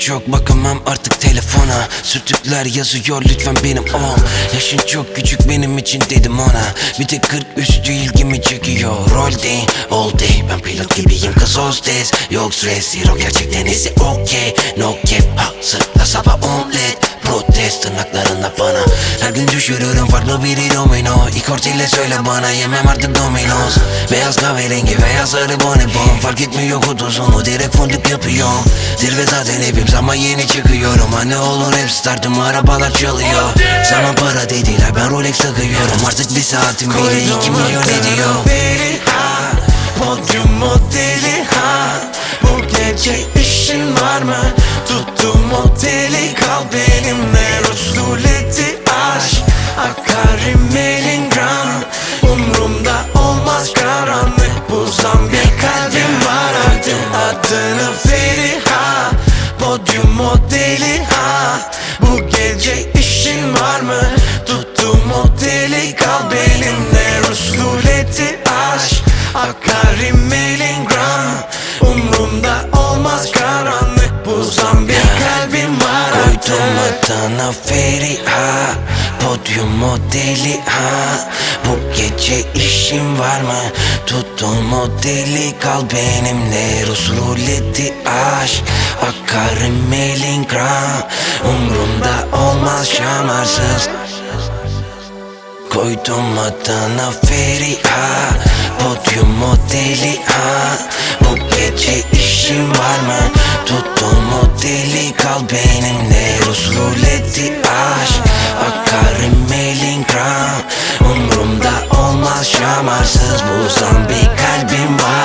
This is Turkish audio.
çok bakamam artık telefona. Sürtükler yazıyor lütfen benim ol. Yaşın çok küçük benim için dedim ona. Bir tek 40 üstü ilgimi çekiyor. Rol değil all day, ben pilot gibiyim kız hostes. Yok stres zero, gerçekten ise okey. No cap hazırla sabah omlet. Protest tırnaklarında bana. Her gün düşürürüm farklı biri domino. İlk ortayla söyle bana, yemem artık dominos. Beyaz kahverengi veya sarı bonibon, fark etmiyor kutuzunu, direkt fondip yapıyorum. Zirve zaten hepimiz ama yeni çıkıyorum. Anne olur hep startım, arabalar çalıyor. Zaman para dediler, ben Rolex takıyorum. Artık bir saatim bile 2 milyon ediyor. Podyum modeli ha. Bu gece işin var mı? Tuttum oteli, kal benimle. Rus ruleti aşk, akar rimelin gram. Umrumda olmaz karanlık, buzdan bir kalbim var artık. Adını Feriha, podyum modeli ha. Bu gece işin var mı? Tuttum oteli, kal benimle. Rus ruleti aşk, akar rimelin gram. Umrumda olmaz karanlık, buzdan bir kalbim var. Koydum adına Feriha, podyum modeli ha. Bu gece işin var mı? Tuttum modeli, kal benimle. Rus ruleti aşk, akar rimelin gram. Umrumda olmaz şamarsız. Koydum adına Feriha, podyum modeli ha. Bu gece işin var mı? Tuttum modeli, kal benimle. Rus ruleti aşk, akar rimelin gram. Umrumda olmaz şamarsız, buzdan bir kalbim var.